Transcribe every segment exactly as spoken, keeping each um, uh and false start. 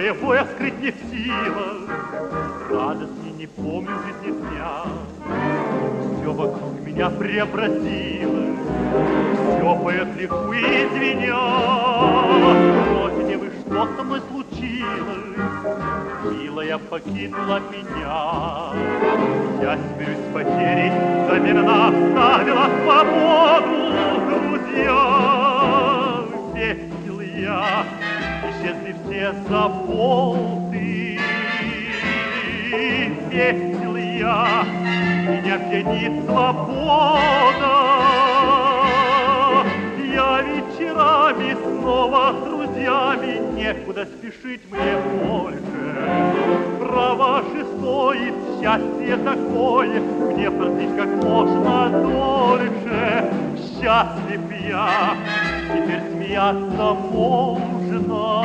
своего я скрыть не в силах. Радостней не помню жизни дня. Все вокруг меня преобразилось, все поет лиху и звеня. Спросите вы, что со мной случилось? Милая покинула меня. Я смирюсь с потерей, взамен она оставила свободу. Друзья, весел я, исчезли все заботы. Весел я, меня пьянит свобода. Я вечерами снова с друзьями, некуда спешить мне больше. Право же стоит счастье такое, мне продлить как можно дольше. Счастлив я, теперь смеяться можно.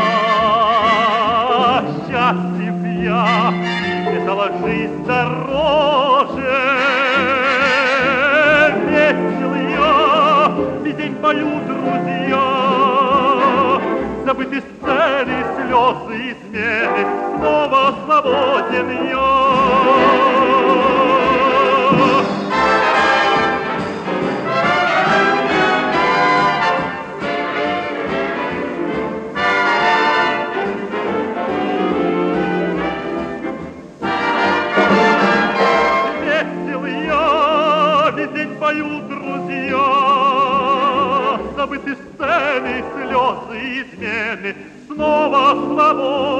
Счастлив я, мне стала жизнь дороже. Весел я, весь день пою, друзья. Забыты сцены, слезы, измены, снова свободен я. Пою, друзья, забыты сцены, слезы, измены, снова свобода.